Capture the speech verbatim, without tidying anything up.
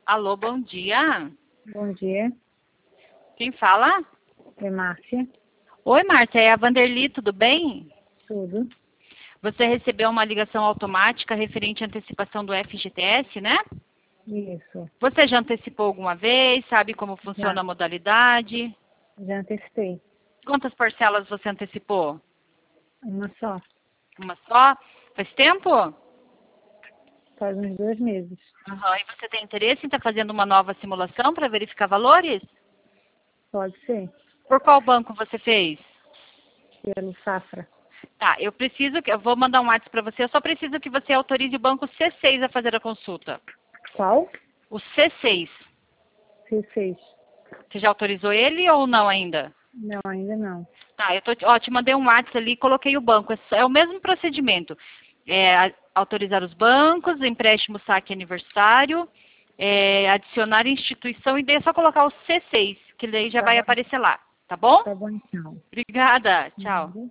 Alô, bom dia. Bom dia, Quem fala? é Márcia. Oi, Márcia, é a Vanderly, tudo bem? Tudo. Você recebeu uma ligação automática referente à antecipação do F G T S, né? Isso. Você já antecipou alguma vez? Sabe como funciona Já, a modalidade? já antecipei. Quantas parcelas você antecipou? Uma só. Uma só? Faz tempo? Faz uns dois meses. Aham. E você tem interesse em estar fazendo uma nova simulação para verificar valores? Pode ser. Por qual banco você fez? Pelo Safra. Tá, eu preciso que eu vou mandar um WhatsApp para você, eu só preciso que você autorize o banco C seis a fazer a consulta. Qual? O C seis. C seis. Você já autorizou ele ou não ainda? Não, ainda não. Tá, eu tô, ó, te mandei um WhatsApp ali e coloquei o banco. É, só- é o mesmo procedimento. É, a- autorizar os bancos, empréstimo, saque aniversário, é, adicionar instituição e daí é só colocar o C seis, que daí já Tá vai bom, aparecer lá. Tá bom? tá bom então. Obrigada. Tchau. Nada.